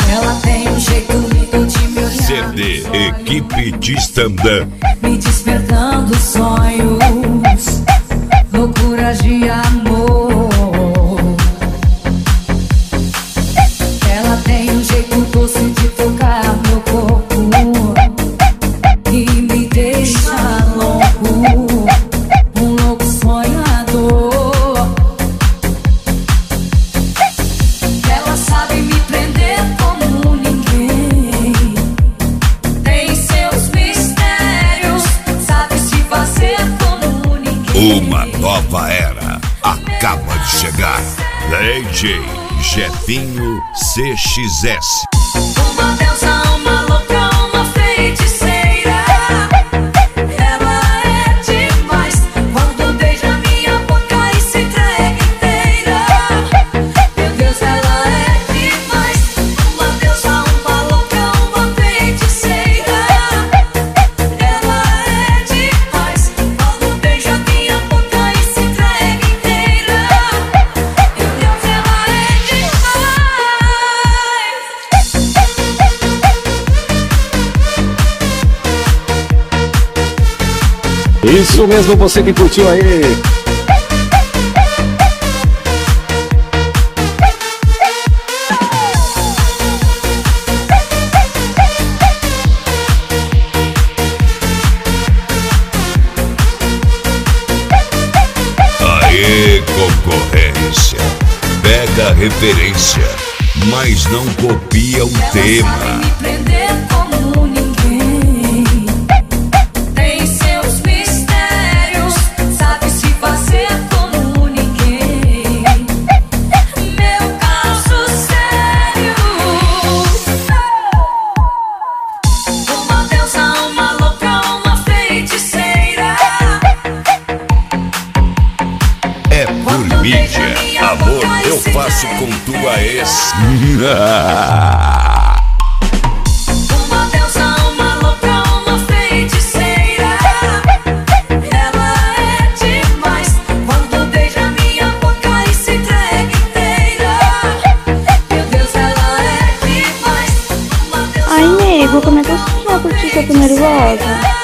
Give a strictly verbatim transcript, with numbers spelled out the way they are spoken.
Ela tem um jeito lindo de me olhar. C D Equipe de Stand-up. Me despertando sonhos, loucuras de amor. Ela tem um jeito doce de tocar meu corpo e me deixa louco, um louco sonhador. Ela sabe me prender como ninguém, tem seus mistérios, sabe se fazer como ninguém. Uma nova era acaba de chegar. D J Jefinho C X S. Uma deusa, uma louca, uma feiticeira. Ela é demais quando beija minha boca e se entrega inteira. Meu Deus, ela é demais. Uma deusa, uma louca, uma feiticeira. Ela é demais quando beija minha boca e se entrega inteira. Meu Deus, ela é demais. Isso mesmo, você que curtiu aí. Aê, concorrência. Pega a referência, mas não copia o Ela sabe tema. me prender como ninguém, tem seus mistérios, sabe se fazer como ninguém. Meu caso sério. Uma deusa, uma louca, uma feiticeira. É por mídia, amor, eu faço com tua ex. Uma deusa, uma louca, uma feiticeira. Ela é demais quando beija minha boca e se entrega inteira. Meu Deus, ela é demais. Uma deusa, Ai, nego, como é que eu sou pra curtir seu primeiro voto?